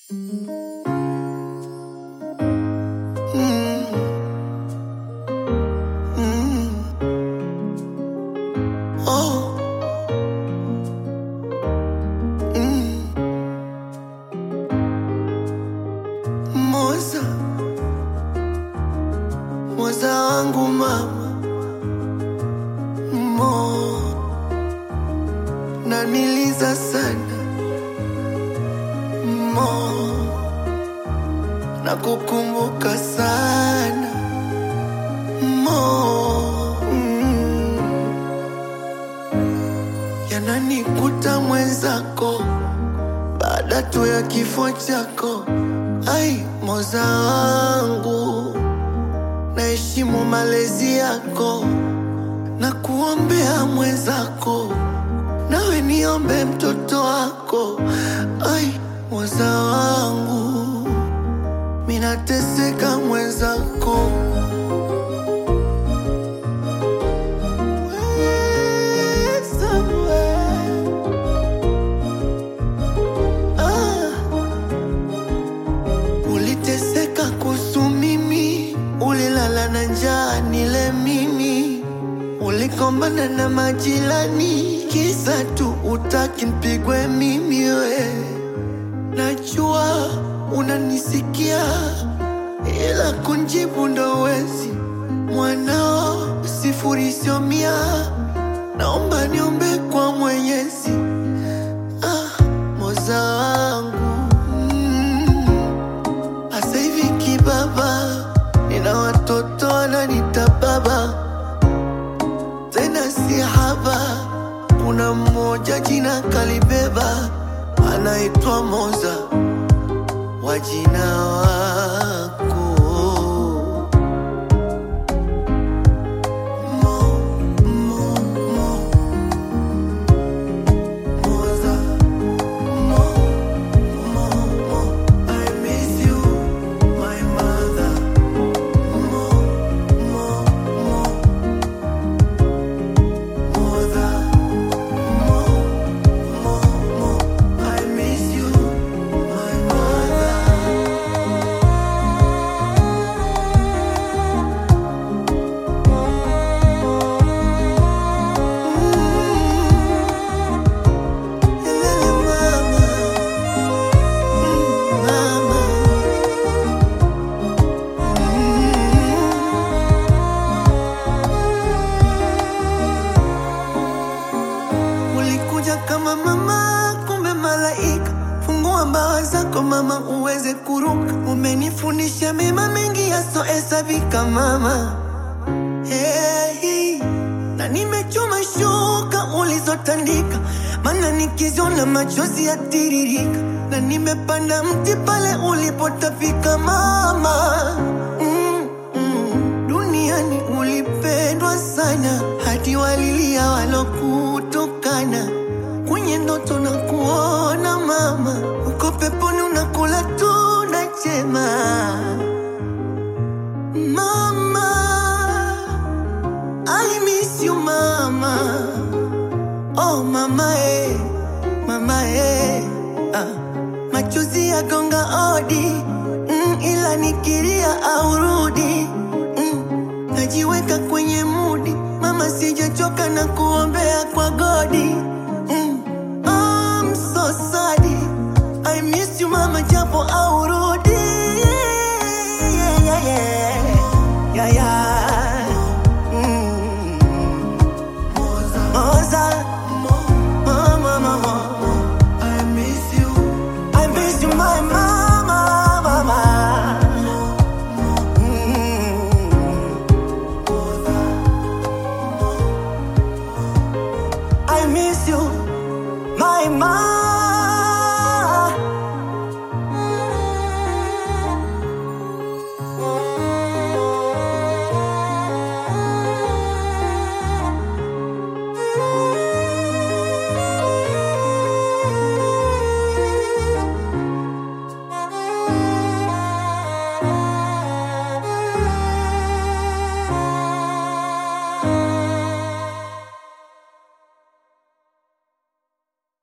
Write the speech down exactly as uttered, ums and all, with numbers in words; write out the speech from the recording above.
Moza wangu mama Mo, naniliza sana Mo, nakukumbuka sana Mo, mm. Yananikuta mwenzako baada tu ya kifo chako. Ai moza wangu, naheshimu malezi yako na kuombea mwenzako, nawe niombe mtoto wako. Ai moza wangu, minateseka mwenzako. Uliteseka kuhusu mimi, ulilala na njaa nile mimi, ulikombana na majirani kisa tu utaki nipigwe mimi. We najua unanisikia, ila kunjibu ndo wezi. Mwanao sifuri sio mia, naomba niombe kwa Mwenyezi. Ah, moza wangu, asa hivi kibaba, nina watoto wananita baba, tena si haba. Kuna mmoja jina kalibeba, anaitwa Moza wa jina wako Mo, Mo, Mo. Moza, Mo, Mo, Mo. I miss you, my mother. Mo, Mo, Mo. Moza, Mo, Mo, Mo. I miss you, my mother. Lele mama, mama. Ulikuja kama mama, kumbe malaika. Fungua mbawa zako mama, uweze kuruka. Umenifundisha mema mengi yasohesabika mama. Hey, na nimechoma shuka ulizotandika, mana nikiziona machozi yatiririka. Na nimepanda mti pale ulipotafika mama. mm, mm. Duniani ulipendwa sana, hadi walilia walokutukana. Kwenye ndoto na kuona mama, uko peponi unakula tunda chema. Mama, I miss you mama. Oh mama eh, mama eh. Ah, machozi ya gonga odi, mm, ila nikilia aurudi. mm, Najiweka kwenye mudi mama, sijachoka na kuombea kwa godi. mm, I'm so sorry, I miss you mama, japo aurudi. Yeah, yeah, yeah. Yeah, yeah. Mm. Moza, mama, mama. I miss you, I miss you my mama, mama. Mm. I miss you, my mama.